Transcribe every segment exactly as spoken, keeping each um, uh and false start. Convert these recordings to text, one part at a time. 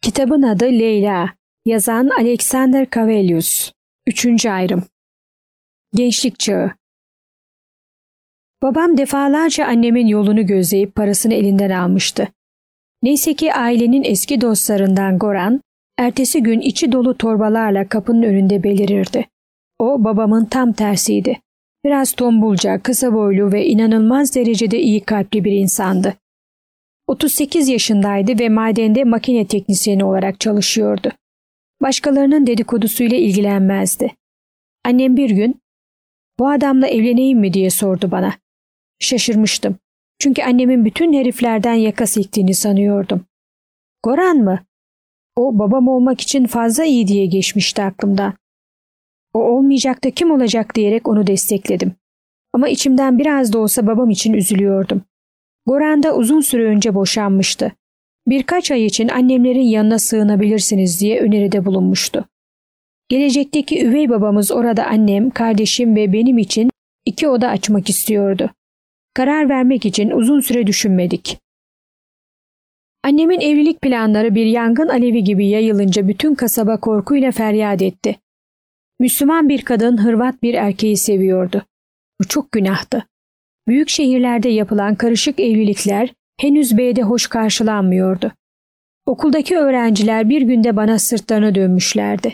Kitabın adı Leyla. Yazan Alexander Kavelius. Üçüncü ayrım. Gençlik çağı. Babam defalarca annemin yolunu gözleyip parasını elinden almıştı. Neyse ki ailenin eski dostlarından Goran, ertesi gün içi dolu torbalarla kapının önünde belirirdi. O babamın tam tersiydi. Biraz tombulca, kısa boylu ve inanılmaz derecede iyi kalpli bir insandı. otuz sekiz yaşındaydı ve madende makine teknisyeni olarak çalışıyordu. Başkalarının dedikodusuyla ilgilenmezdi. Annem bir gün, "Bu adamla evleneyim mi?" diye sordu bana. Şaşırmıştım. Çünkü annemin bütün heriflerden yaka silktiğini sanıyordum. Goran mı? O babam olmak için fazla iyi diye geçmişti aklımdan. O olmayacak da kim olacak diyerek onu destekledim. Ama içimden biraz da olsa babam için üzülüyordum. Goran da uzun süre önce boşanmıştı. Birkaç ay için annemlerin yanına sığınabilirsiniz diye öneride bulunmuştu. Gelecekteki üvey babamız orada annem, kardeşim ve benim için iki oda açmak istiyordu. Karar vermek için uzun süre düşünmedik. Annemin evlilik planları bir yangın alevi gibi yayılınca bütün kasaba korkuyla feryat etti. Müslüman bir kadın Hırvat bir erkeği seviyordu. Bu çok günahtı. Büyük şehirlerde yapılan karışık evlilikler henüz beyde hoş karşılanmıyordu. Okuldaki öğrenciler bir günde bana sırtlarını dönmüşlerdi.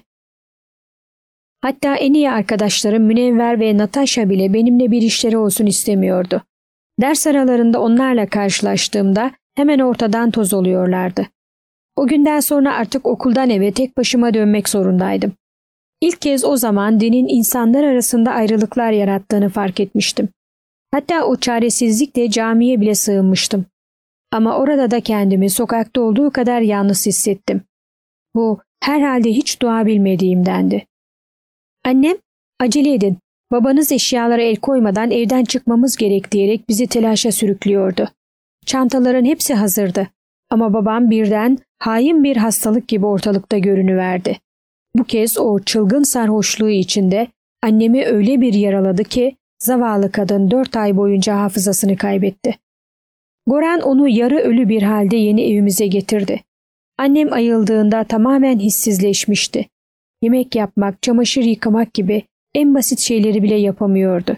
Hatta en iyi arkadaşlarım Münevver ve Natasha bile benimle bir işleri olsun istemiyordu. Ders aralarında onlarla karşılaştığımda hemen ortadan toz oluyorlardı. O günden sonra artık okuldan eve tek başıma dönmek zorundaydım. İlk kez o zaman dinin insanlar arasında ayrılıklar yarattığını fark etmiştim. Hatta o çaresizlikle camiye bile sığınmıştım. Ama orada da kendimi sokakta olduğu kadar yalnız hissettim. Bu herhalde hiç dua bilmediğimdendi. Annem, "Acele edin, babanız eşyalara el koymadan evden çıkmamız gerek" diyerek bizi telaşa sürüklüyordu. Çantaların hepsi hazırdı. Ama babam birden hain bir hastalık gibi ortalıkta görünüverdi. Bu kez o çılgın sarhoşluğu içinde annemi öyle bir yaraladı ki zavallı kadın dört ay boyunca hafızasını kaybetti. Goran onu yarı ölü bir halde yeni evimize getirdi. Annem ayıldığında tamamen hissizleşmişti. Yemek yapmak, çamaşır yıkamak gibi en basit şeyleri bile yapamıyordu.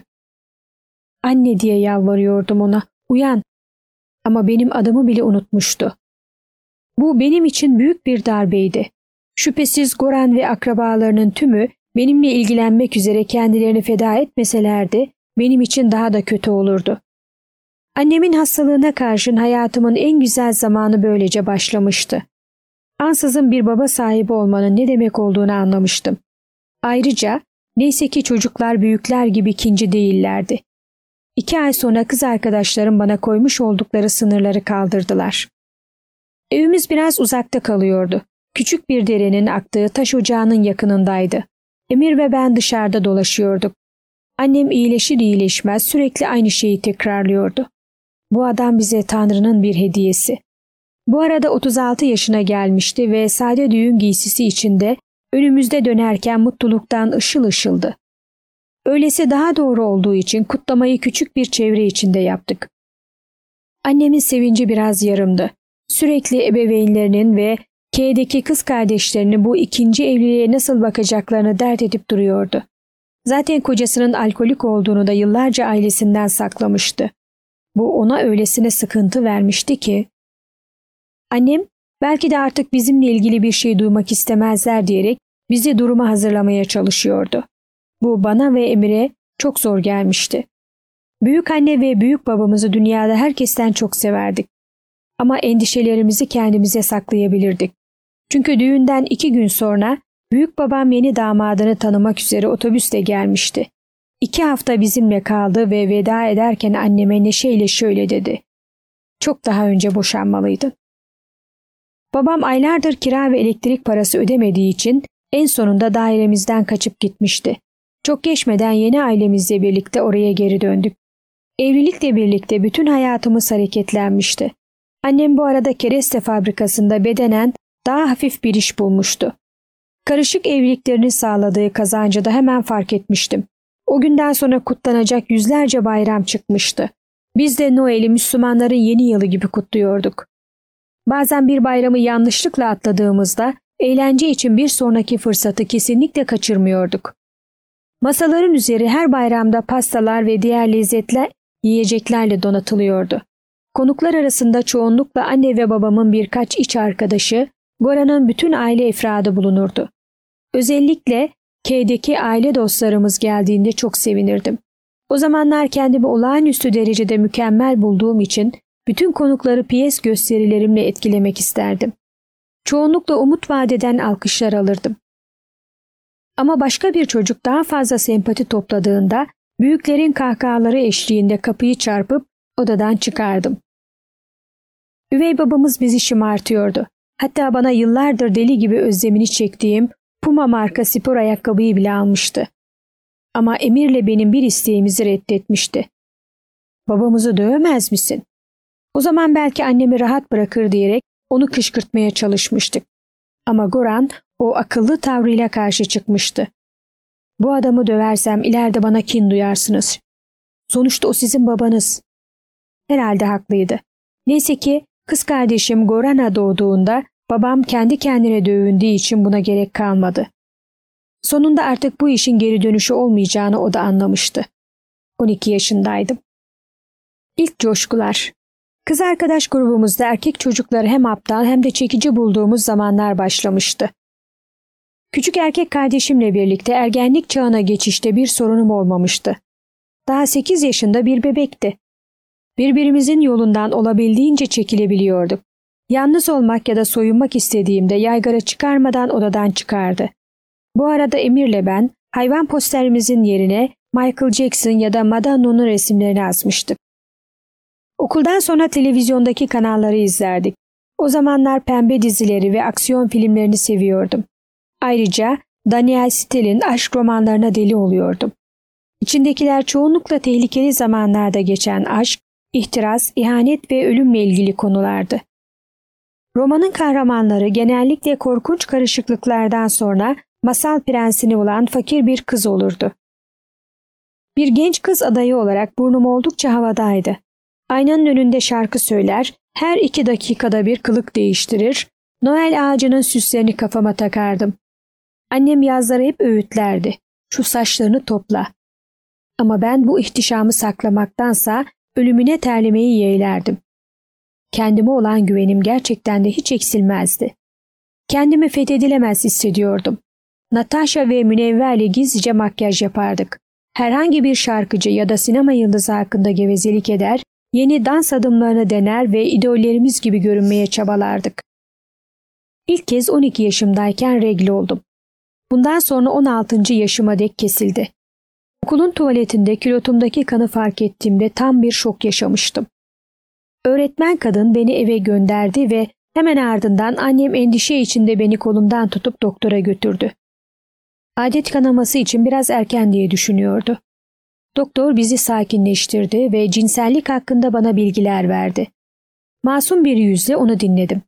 "Anne" diye yalvarıyordum ona, "uyan." Ama benim adımı bile unutmuştu. Bu benim için büyük bir darbeydi. Şüphesiz Goran ve akrabalarının tümü benimle ilgilenmek üzere kendilerini feda etmeselerdi benim için daha da kötü olurdu. Annemin hastalığına karşın hayatımın en güzel zamanı böylece başlamıştı. Ansızın bir baba sahibi olmanın ne demek olduğunu anlamıştım. Ayrıca neyse ki çocuklar büyükler gibi kinci değillerdi. İki ay sonra kız arkadaşlarım bana koymuş oldukları sınırları kaldırdılar. Evimiz biraz uzakta kalıyordu. Küçük bir derenin aktığı taş ocağının yakınındaydı. Emir ve ben dışarıda dolaşıyorduk. Annem iyileşir iyileşmez sürekli aynı şeyi tekrarlıyordu. Bu adam bize Tanrı'nın bir hediyesi. Bu arada otuz altı yaşına gelmişti ve sade düğün giysisi içinde önümüzde dönerken mutluluktan ışıl ışıldı. Öylesi daha doğru olduğu için kutlamayı küçük bir çevre içinde yaptık. Annemin sevinci biraz yarımdı. Sürekli ebeveynlerinin ve K'deki kız kardeşlerinin bu ikinci evliliğe nasıl bakacaklarını dert edip duruyordu. Zaten kocasının alkolik olduğunu da yıllarca ailesinden saklamıştı. Bu ona öylesine sıkıntı vermişti ki. Annem, belki de artık bizimle ilgili bir şey duymak istemezler diyerek bizi duruma hazırlamaya çalışıyordu. Bu bana ve Emir'e çok zor gelmişti. Büyük anne ve büyük babamızı dünyada herkesten çok severdik. Ama endişelerimizi kendimize saklayabilirdik. Çünkü düğünden iki gün sonra büyük babam yeni damadını tanımak üzere otobüsle gelmişti. İki hafta bizimle kaldı ve veda ederken anneme neşeyle şöyle dedi: "Çok daha önce boşanmalıydın." Babam aylardır kira ve elektrik parası ödemediği için en sonunda dairemizden kaçıp gitmişti. Çok geçmeden yeni ailemizle birlikte oraya geri döndük. Evlilikle birlikte bütün hayatımız hareketlenmişti. Annem bu arada kereste fabrikasında bedenen daha hafif bir iş bulmuştu. Karışık evliliklerini sağladığı kazancı da hemen fark etmiştim. O günden sonra kutlanacak yüzlerce bayram çıkmıştı. Biz de Noel'i Müslümanların yeni yılı gibi kutluyorduk. Bazen bir bayramı yanlışlıkla atladığımızda eğlence için bir sonraki fırsatı kesinlikle kaçırmıyorduk. Masaların üzeri her bayramda pastalar ve diğer lezzetli yiyeceklerle donatılıyordu. Konuklar arasında çoğunlukla anne ve babamın birkaç iç arkadaşı, Gora'nın bütün aile efradı bulunurdu. Özellikle K'deki aile dostlarımız geldiğinde çok sevinirdim. O zamanlar kendimi olağanüstü derecede mükemmel bulduğum için bütün konukları piyes gösterilerimle etkilemek isterdim. Çoğunlukla umut vadeden alkışlar alırdım. Ama başka bir çocuk daha fazla sempati topladığında büyüklerin kahkahaları eşliğinde kapıyı çarpıp odadan çıkardım. Üvey babamız bizi şımartıyordu. Hatta bana yıllardır deli gibi özlemini çektiğim Puma marka spor ayakkabıyı bile almıştı. Ama Emir'le benim bir isteğimizi reddetmişti. Babamızı dövemez misin? O zaman belki annemi rahat bırakır diyerek onu kışkırtmaya çalışmıştık. Ama Goran o akıllı tavrıyla karşı çıkmıştı. Bu adamı döversem ileride bana kin duyarsınız. Sonuçta o sizin babanız. Herhalde haklıydı. Neyse ki kız kardeşim Goran'a doğduğunda babam kendi kendine dövündüğü için buna gerek kalmadı. Sonunda artık bu işin geri dönüşü olmayacağını o da anlamıştı. on iki yaşındaydım. İlk coşkular. Kız arkadaş grubumuzda erkek çocukları hem aptal hem de çekici bulduğumuz zamanlar başlamıştı. Küçük erkek kardeşimle birlikte ergenlik çağına geçişte bir sorunum olmamıştı. Daha sekiz yaşında bir bebekti. Birbirimizin yolundan olabildiğince çekilebiliyorduk. Yalnız olmak ya da soyunmak istediğimde yaygara çıkarmadan odadan çıkardı. Bu arada Emir'le ben hayvan posterimizin yerine Michael Jackson ya da Madonna'nın resimlerini asmıştık. Okuldan sonra televizyondaki kanalları izlerdik. O zamanlar pembe dizileri ve aksiyon filmlerini seviyordum. Ayrıca Daniel Steele'in aşk romanlarına deli oluyordum. İçindekiler çoğunlukla tehlikeli zamanlarda geçen aşk, ihtiras, ihanet ve ölümle ilgili konulardı. Romanın kahramanları genellikle korkunç karışıklıklardan sonra masal prensini bulan fakir bir kız olurdu. Bir genç kız adayı olarak burnum oldukça havadaydı. Aynanın önünde şarkı söyler, her iki dakikada bir kılık değiştirir, Noel ağacının süslerini kafama takardım. Annem yazları hep öğütlerdi. Şu saçlarını topla. Ama ben bu ihtişamı saklamaktansa ölümüne terlemeyi yeğlerdim. Kendime olan güvenim gerçekten de hiç eksilmezdi. Kendimi fethedilemez hissediyordum. Natasha ve Münevver'le gizlice makyaj yapardık. Herhangi bir şarkıcı ya da sinema yıldızı hakkında gevezelik eder, yeni dans adımlarını dener ve idollerimiz gibi görünmeye çabalardık. İlk kez on iki yaşımdayken regl oldum. Bundan sonra on altıncı yaşıma dek kesildi. Okulun tuvaletinde kilotumdaki kanı fark ettiğimde tam bir şok yaşamıştım. Öğretmen kadın beni eve gönderdi ve hemen ardından annem endişe içinde beni kolumdan tutup doktora götürdü. Adet kanaması için biraz erken diye düşünüyordu. Doktor bizi sakinleştirdi ve cinsellik hakkında bana bilgiler verdi. Masum bir yüzle onu dinledim.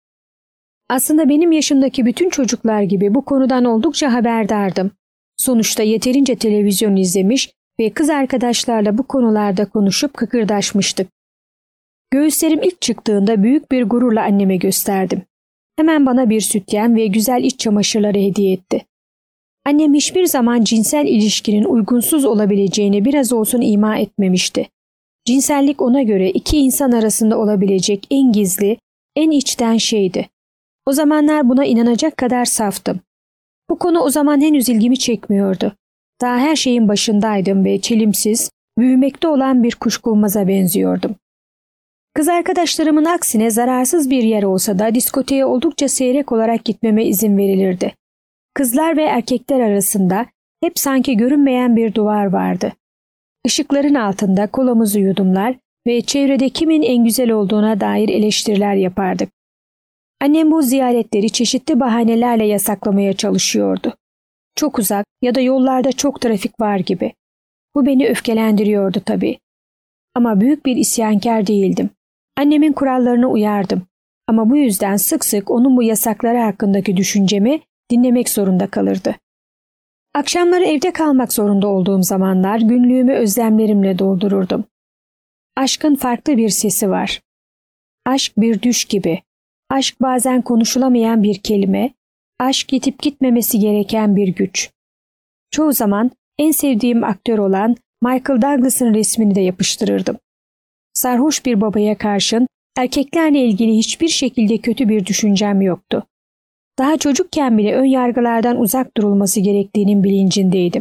Aslında benim yaşımdaki bütün çocuklar gibi bu konudan oldukça haberdardım. Sonuçta yeterince televizyon izlemiş ve kız arkadaşlarla bu konularda konuşup kıkırdaşmıştık. Göğüslerim ilk çıktığında büyük bir gururla anneme gösterdim. Hemen bana bir sütyen ve güzel iç çamaşırları hediye etti. Annem hiçbir zaman cinsel ilişkinin uygunsuz olabileceğini biraz olsun ima etmemişti. Cinsellik ona göre iki insan arasında olabilecek en gizli, en içten şeydi. O zamanlar buna inanacak kadar saftım. Bu konu o zaman henüz ilgimi çekmiyordu. Daha her şeyin başındaydım ve çelimsiz, büyümekte olan bir kuşkulmaza benziyordum. Kız arkadaşlarımın aksine zararsız bir yer olsa da diskoteye oldukça seyrek olarak gitmeme izin verilirdi. Kızlar ve erkekler arasında hep sanki görünmeyen bir duvar vardı. Işıkların altında kolamızı yudumlar ve çevrede kimin en güzel olduğuna dair eleştiriler yapardık. Annem bu ziyaretleri çeşitli bahanelerle yasaklamaya çalışıyordu. Çok uzak ya da yollarda çok trafik var gibi. Bu beni öfkelendiriyordu tabii. Ama büyük bir isyankar değildim. Annemin kurallarına uyardım. Ama bu yüzden sık sık onun bu yasakları hakkındaki düşüncemi dinlemek zorunda kalırdı. Akşamları evde kalmak zorunda olduğum zamanlar günlüğümü özlemlerimle doldururdum. Aşkın farklı bir sesi var. Aşk bir düş gibi. Aşk bazen konuşulamayan bir kelime, aşk yetip gitmemesi gereken bir güç. Çoğu zaman en sevdiğim aktör olan Michael Douglas'ın resmini de yapıştırırdım. Sarhoş bir babaya karşın erkeklerle ilgili hiçbir şekilde kötü bir düşüncem yoktu. Daha çocukken bile ön yargılardan uzak durulması gerektiğinin bilincindeydim.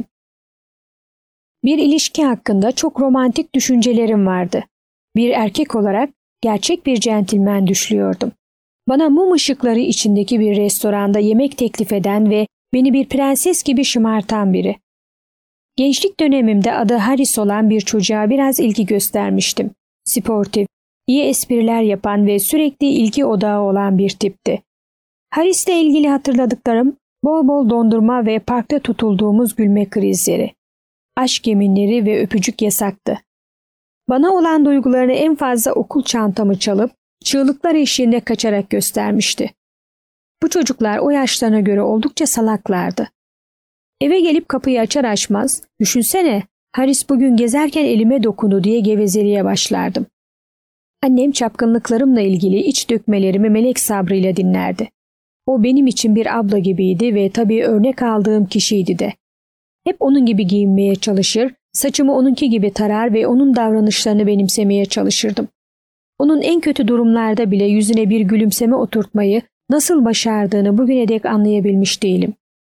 Bir ilişki hakkında çok romantik düşüncelerim vardı. Bir erkek olarak gerçek bir centilmen düşlüyordum. Bana mum ışıkları içindeki bir restoranda yemek teklif eden ve beni bir prenses gibi şımartan biri. Gençlik dönemimde adı Haris olan bir çocuğa biraz ilgi göstermiştim. Sportif, iyi espriler yapan ve sürekli ilgi odağı olan bir tipti. Haris'le ilgili hatırladıklarım bol bol dondurma ve parkta tutulduğumuz gülme krizleri. Aşk yeminleri ve öpücük yasaktı. Bana olan duygularını en fazla okul çantamı çalıp çığlıklar eşliğinde kaçarak göstermişti. Bu çocuklar o yaşlarına göre oldukça salaklardı. Eve gelip kapıyı açar açmaz, "Düşünsene, Haris bugün gezerken elime dokundu" diye gevezeliğe başlardım. Annem çapkınlıklarımla ilgili iç dökmelerimi melek sabrıyla dinlerdi. O benim için bir abla gibiydi ve tabii örnek aldığım kişiydi de. Hep onun gibi giyinmeye çalışır, saçımı onunki gibi tarar ve onun davranışlarını benimsemeye çalışırdım. Onun en kötü durumlarda bile yüzüne bir gülümseme oturtmayı nasıl başardığını bugüne dek anlayabilmiş değilim.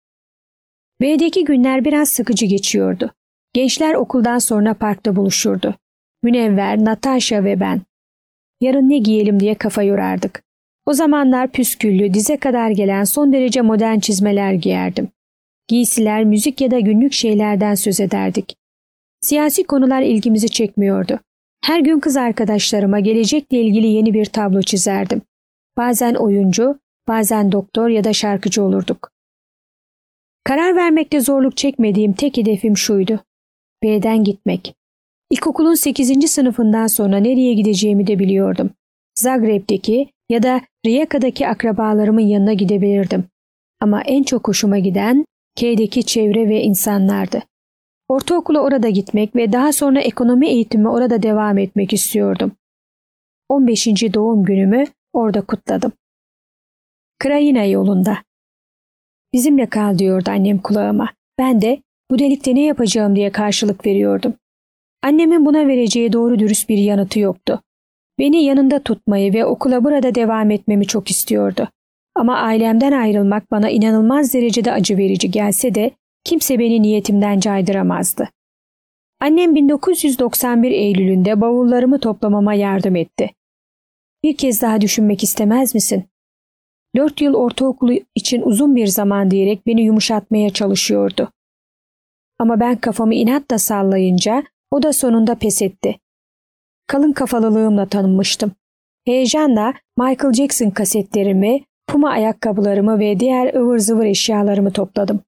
B'deki günler biraz sıkıcı geçiyordu. Gençler okuldan sonra parkta buluşurdu. Münevver, Natasha ve ben. Yarın ne giyelim diye kafa yorardık. O zamanlar püsküllü, dize kadar gelen son derece modern çizmeler giyerdim. Giysiler, müzik ya da günlük şeylerden söz ederdik. Siyasi konular ilgimizi çekmiyordu. Her gün kız arkadaşlarıma gelecekle ilgili yeni bir tablo çizerdim. Bazen oyuncu, bazen doktor ya da şarkıcı olurduk. Karar vermekte zorluk çekmediğim tek hedefim şuydu: B'den gitmek. İlkokulun sekizinci sınıfından sonra nereye gideceğimi de biliyordum. Zagreb'deki ya da Rijeka'daki akrabalarımın yanına gidebilirdim. Ama en çok hoşuma giden K'deki çevre ve insanlardı. Ortaokula orada gitmek ve daha sonra ekonomi eğitimi orada devam etmek istiyordum. on beşinci doğum günümü orada kutladım. Krayina yolunda. "Bizimle kal" diyordu annem kulağıma. Ben de "Bu delikte ne yapacağım" diye karşılık veriyordum. Annemin buna vereceği doğru dürüst bir yanıtı yoktu. Beni yanında tutmayı ve okula burada devam etmemi çok istiyordu. Ama ailemden ayrılmak bana inanılmaz derecede acı verici gelse de kimse beni niyetimden caydıramazdı. Annem bin dokuz yüz doksan bir Eylül'ünde bavullarımı toplamama yardım etti. "Bir kez daha düşünmek istemez misin?" Dört yıl ortaokulu için uzun bir zaman diyerek beni yumuşatmaya çalışıyordu. Ama ben kafamı inatla sallayınca o da sonunda pes etti. Kalın kafalılığımla tanınmıştım. Heyecanla Michael Jackson kasetlerimi, Puma ayakkabılarımı ve diğer ıvır zıvır eşyalarımı topladım.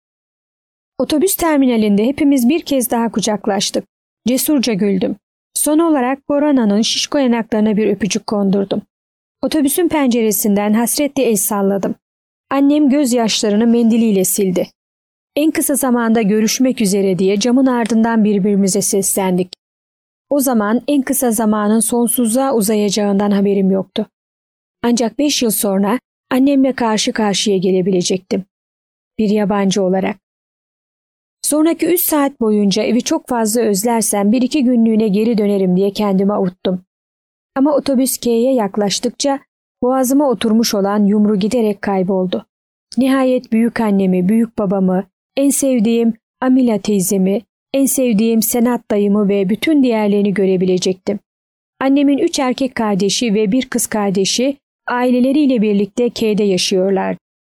Otobüs terminalinde hepimiz bir kez daha kucaklaştık. Cesurca güldüm. Son olarak Borana'nın şişko yanaklarına bir öpücük kondurdum. Otobüsün penceresinden hasretle el salladım. Annem gözyaşlarını mendiliyle sildi. En kısa zamanda görüşmek üzere diye camın ardından birbirimize seslendik. O zaman en kısa zamanın sonsuzluğa uzayacağından haberim yoktu. Ancak beş yıl sonra annemle karşı karşıya gelebilecektim. Bir yabancı olarak. Sonraki üç saat boyunca evi çok fazla özlersem bir iki günlüğüne geri dönerim diye kendimi avuttum. Ama otobüs K'ye yaklaştıkça boğazıma oturmuş olan yumru giderek kayboldu. Nihayet büyük annemi, büyük babamı, en sevdiğim Amila teyzemi, en sevdiğim Senat dayımı ve bütün diğerlerini görebilecektim. Annemin üç erkek kardeşi ve bir kız kardeşi aileleriyle birlikte K'de yaşıyorlar.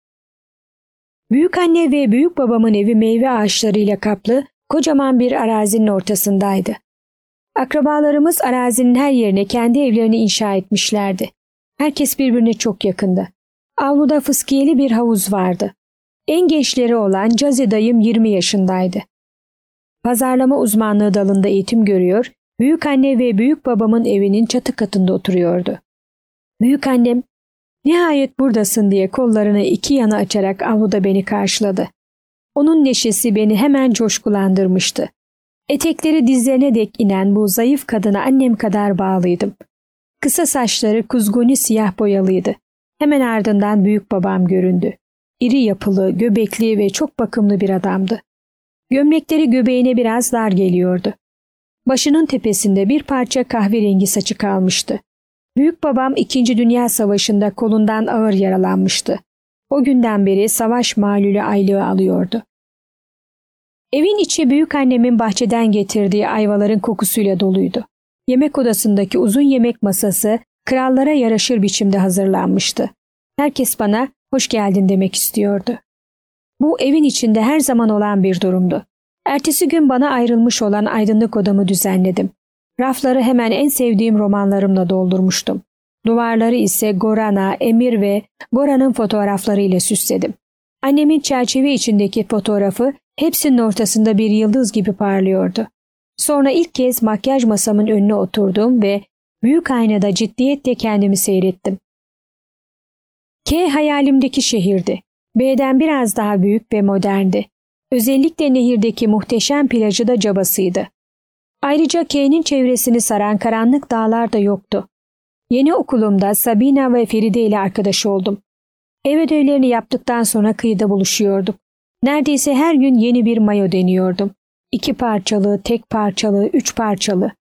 Büyük anne ve büyük babamın evi meyve ağaçlarıyla kaplı kocaman bir arazinin ortasındaydı. Akrabalarımız arazinin her yerine kendi evlerini inşa etmişlerdi. Herkes birbirine çok yakındı. Avluda fıskiyeli bir havuz vardı. En gençleri olan Cazi dayım yirmi yaşındaydı. Pazarlama uzmanlığı dalında eğitim görüyor, büyük anne ve büyük babamın evinin çatı katında oturuyordu. Büyük annem, "Nihayet buradasın" diye kollarını iki yana açarak avluda beni karşıladı. Onun neşesi beni hemen coşkulandırmıştı. Etekleri dizlerine dek inen bu zayıf kadına annem kadar bağlıydım. Kısa saçları kuzguni siyah boyalıydı. Hemen ardından büyük babam göründü. İri yapılı, göbekli ve çok bakımlı bir adamdı. Gömlekleri göbeğine biraz dar geliyordu. Başının tepesinde bir parça kahverengi saçı kalmıştı. Büyük babam İkinci Dünya Savaşı'nda kolundan ağır yaralanmıştı. O günden beri savaş malulü aylığı alıyordu. Evin içi büyükannemin bahçeden getirdiği ayvaların kokusuyla doluydu. Yemek odasındaki uzun yemek masası krallara yaraşır biçimde hazırlanmıştı. Herkes bana hoş geldin demek istiyordu. Bu evin içinde her zaman olan bir durumdu. Ertesi gün bana ayrılmış olan aydınlık odamı düzenledim. Rafları hemen en sevdiğim romanlarımla doldurmuştum. Duvarları ise Gorana, Emir ve Goran'ın fotoğraflarıyla süsledim. Annemin çerçeve içindeki fotoğrafı hepsinin ortasında bir yıldız gibi parlıyordu. Sonra ilk kez makyaj masamın önüne oturdum ve büyük aynada ciddiyetle kendimi seyrettim. K hayalimdeki şehirdi. B'den biraz daha büyük ve moderndi. Özellikle nehirdeki muhteşem plajı da cabasıydı. Ayrıca K'nin çevresini saran karanlık dağlar da yoktu. Yeni okulumda Sabina ve Feride ile arkadaş oldum. Ev ödevlerini yaptıktan sonra kıyıda buluşuyorduk. Neredeyse her gün yeni bir mayo deniyordum. İki parçalı, tek parçalı, üç parçalı.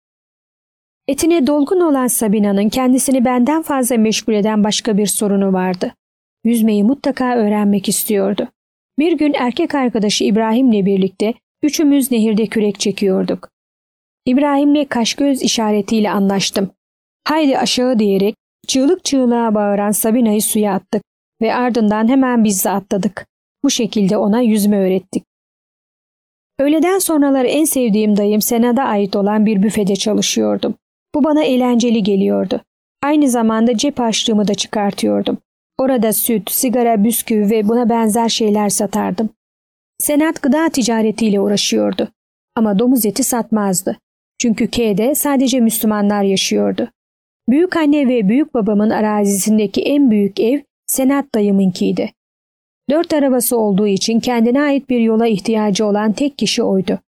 Etine dolgun olan Sabina'nın kendisini benden fazla meşgul eden başka bir sorunu vardı. Yüzmeyi mutlaka öğrenmek istiyordu. Bir gün erkek arkadaşı İbrahim'le birlikte üçümüz nehirde kürek çekiyorduk. İbrahim'le kaş göz işaretiyle anlaştım. Haydi aşağı diyerek çığlık çığlığa bağıran Sabina'yı suya attık ve ardından hemen biz de atladık. Bu şekilde ona yüzme öğrettik. Öğleden sonraları en sevdiğim dayım Sena'da ait olan bir büfede çalışıyordum. Bu bana eğlenceli geliyordu. Aynı zamanda cep harçlığımı da çıkartıyordum. Orada süt, sigara, bisküvi ve buna benzer şeyler satardım. Senat gıda ticaretiyle uğraşıyordu. Ama domuz eti satmazdı. Çünkü K'de sadece Müslümanlar yaşıyordu. Büyük anne ve büyük babamın arazisindeki en büyük ev Senat dayımınkiydi. Dört arabası olduğu için kendine ait bir yola ihtiyacı olan tek kişi oydu.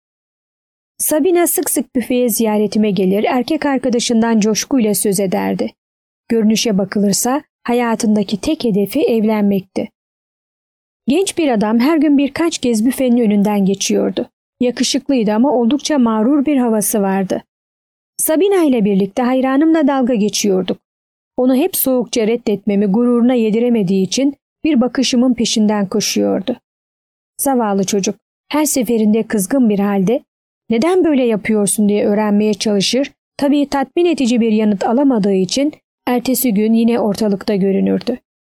Sabina sık sık büfeye ziyaretime gelir, erkek arkadaşından coşkuyla söz ederdi. Görünüşe bakılırsa hayatındaki tek hedefi evlenmekti. Genç bir adam her gün birkaç kez büfenin önünden geçiyordu. Yakışıklıydı ama oldukça mağrur bir havası vardı. Sabina ile birlikte hayranımla dalga geçiyorduk. Onu hep soğukça reddetmemi gururuna yediremediği için bir bakışımın peşinden koşuyordu. Zavallı çocuk her seferinde kızgın bir halde neden böyle yapıyorsun diye öğrenmeye çalışır, tabii tatmin edici bir yanıt alamadığı için ertesi gün yine ortalıkta görünürdü.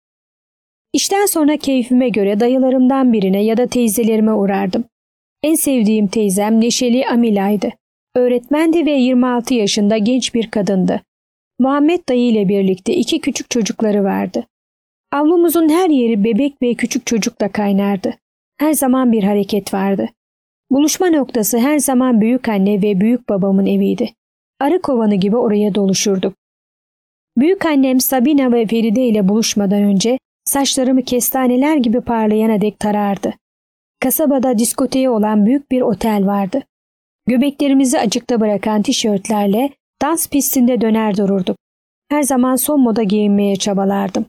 İşten sonra keyfime göre dayılarımdan birine ya da teyzelerime uğrardım. En sevdiğim teyzem neşeli Amila'ydı. Öğretmendi ve yirmi altı yaşında genç bir kadındı. Muhammed dayı ile birlikte iki küçük çocukları vardı. Avlumuzun her yeri bebek ve küçük çocukla kaynardı. Her zaman bir hareket vardı. Buluşma noktası her zaman büyük anne ve büyük babamın eviydi. Arı kovanı gibi oraya doluşurduk. Büyük annem Sabina ve Feride ile buluşmadan önce saçlarımı kestaneler gibi parlayana dek tarardı. Kasabada diskoteye olan büyük bir otel vardı. Göbeklerimizi açıkta bırakan tişörtlerle dans pistinde döner dururduk. Her zaman son moda giyinmeye çabalardım.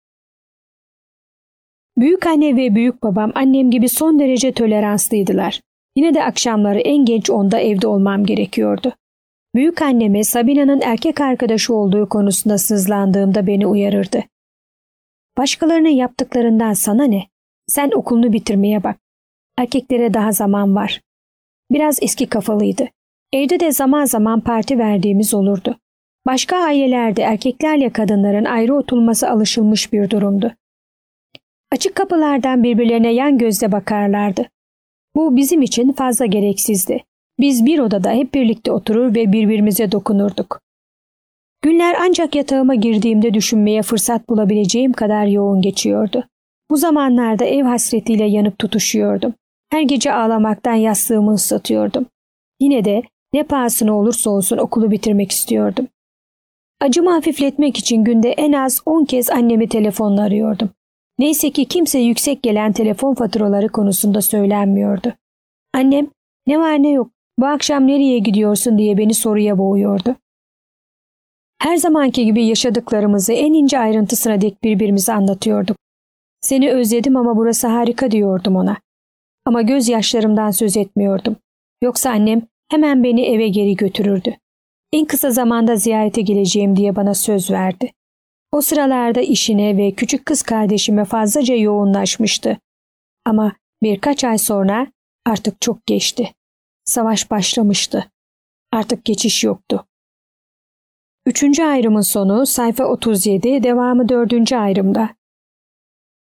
Büyük anne ve büyük babam annem gibi son derece toleranslıydılar. Yine de akşamları en geç onda evde olmam gerekiyordu. Büyük anneme Sabina'nın erkek arkadaşı olduğu konusunda sızlandığımda beni uyarırdı. Başkalarının yaptıklarından sana ne? Sen okulunu bitirmeye bak. Erkeklere daha zaman var. Biraz eski kafalıydı. Evde de zaman zaman parti verdiğimiz olurdu. Başka ailelerde erkeklerle kadınların ayrı oturması alışılmış bir durumdu. Açık kapılardan birbirlerine yan gözle bakarlardı. Bu bizim için fazla gereksizdi. Biz bir odada hep birlikte oturur ve birbirimize dokunurduk. Günler ancak yatağıma girdiğimde düşünmeye fırsat bulabileceğim kadar yoğun geçiyordu. Bu zamanlarda ev hasretiyle yanıp tutuşuyordum. Her gece ağlamaktan yastığımı ıslatıyordum. Yine de ne pahasına olursa olsun okulu bitirmek istiyordum. Acımı hafifletmek için günde en az on kez annemi telefonla arıyordum. Neyse ki kimse yüksek gelen telefon faturaları konusunda söylenmiyordu. Annem, ne var ne yok, bu akşam nereye gidiyorsun diye beni soruya boğuyordu. Her zamanki gibi yaşadıklarımızı en ince ayrıntısına dek birbirimize anlatıyorduk. Seni özledim ama burası harika diyordum ona. Ama gözyaşlarımdan söz etmiyordum. Yoksa annem hemen beni eve geri götürürdü. En kısa zamanda ziyarete geleceğim diye bana söz verdi. O sıralarda işine ve küçük kız kardeşime fazlaca yoğunlaşmıştı. Ama birkaç ay sonra artık çok geçti. Savaş başlamıştı. Artık geçiş yoktu. Üçüncü ayrımın sonu sayfa otuz yedi, devamı dördüncü ayrımda.